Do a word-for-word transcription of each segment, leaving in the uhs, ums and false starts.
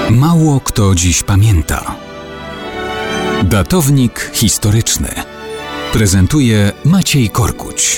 Mało kto dziś pamięta. Datownik historyczny prezentuje Maciej Korkuć.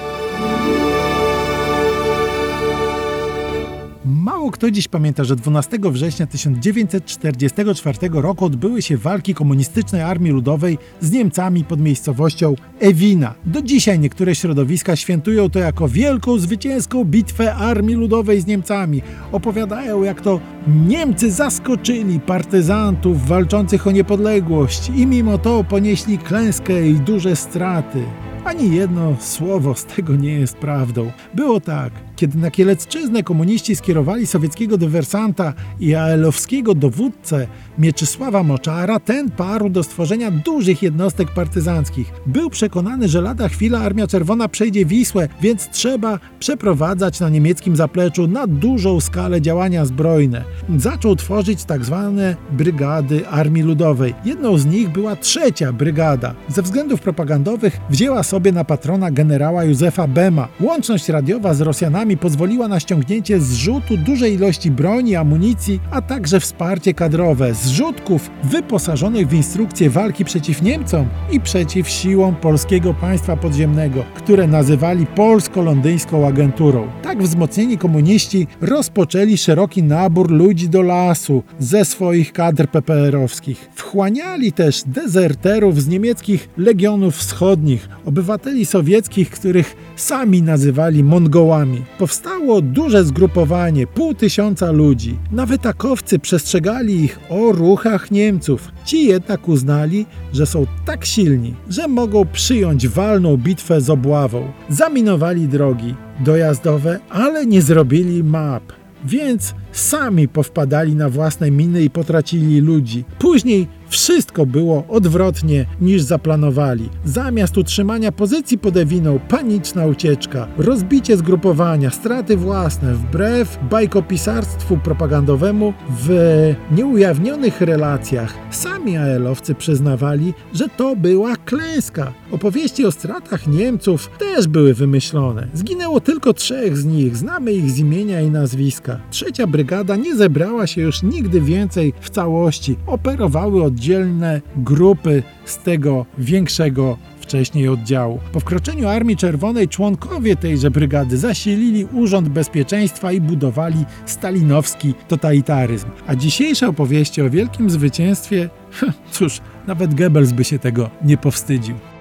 Mało kto dziś pamięta, że dwunastego września tysiąc dziewięćset czterdziestego czwartego roku odbyły się walki komunistycznej Armii Ludowej z Niemcami pod miejscowością Ewina. Do dzisiaj niektóre środowiska świętują to jako wielką, zwycięską bitwę Armii Ludowej z Niemcami. Opowiadają, jak to Niemcy zaskoczyli partyzantów walczących o niepodległość i mimo to ponieśli klęskę i duże straty. Ani jedno słowo z tego nie jest prawdą. Było tak. Kiedy na Kielecczyznę komuniści skierowali sowieckiego dywersanta i a el owskiego dowódcę Mieczysława Moczara, ten parł do stworzenia dużych jednostek partyzanckich. Był przekonany, że lada chwila Armia Czerwona przejdzie Wisłę, więc trzeba przeprowadzać na niemieckim zapleczu na dużą skalę działania zbrojne. Zaczął tworzyć tak zwane brygady Armii Ludowej. Jedną z nich była trzecia brygada. Ze względów propagandowych wzięła sobie na patrona generała Józefa Bema. Łączność radiowa z Rosjanami pozwoliła na ściągnięcie zrzutu dużej ilości broni, amunicji, a także wsparcie kadrowe, zrzutków wyposażonych w instrukcje walki przeciw Niemcom i przeciw siłom polskiego państwa podziemnego, które nazywali polsko-londyńską agenturą. Tak wzmocnieni komuniści rozpoczęli szeroki nabór ludzi do lasu ze swoich kadr pe pe erowskich. Wchłaniali też dezerterów z niemieckich legionów wschodnich, obywateli sowieckich, których sami nazywali Mongołami. Powstało duże zgrupowanie, pół tysiąca ludzi. Nawet akowcy przestrzegali ich o ruchach Niemców. Ci jednak uznali, że są tak silni, że mogą przyjąć walną bitwę z obławą. Zaminowali drogi dojazdowe, ale nie zrobili map. Więc sami powpadali na własne miny i potracili ludzi. Później wszystko było odwrotnie niż zaplanowali. Zamiast utrzymania pozycji pod Ewiną, paniczna ucieczka, rozbicie zgrupowania, straty własne. Wbrew bajkopisarstwu propagandowemu w nieujawnionych relacjach sami a el owcy przyznawali, że to była klęska. Opowieści o stratach Niemców też były wymyślone. Zginęło tylko trzech z nich, znamy ich z imienia i nazwiska. Trzecia brygada nie zebrała się już nigdy więcej w całości. Operowały oddzielne grupy z tego większego wcześniej oddziału. Po wkroczeniu Armii Czerwonej członkowie tejże brygady zasilili Urząd Bezpieczeństwa i budowali stalinowski totalitaryzm. A dzisiejsze opowieści o wielkim zwycięstwie, cóż, nawet Goebbels by się tego nie powstydził.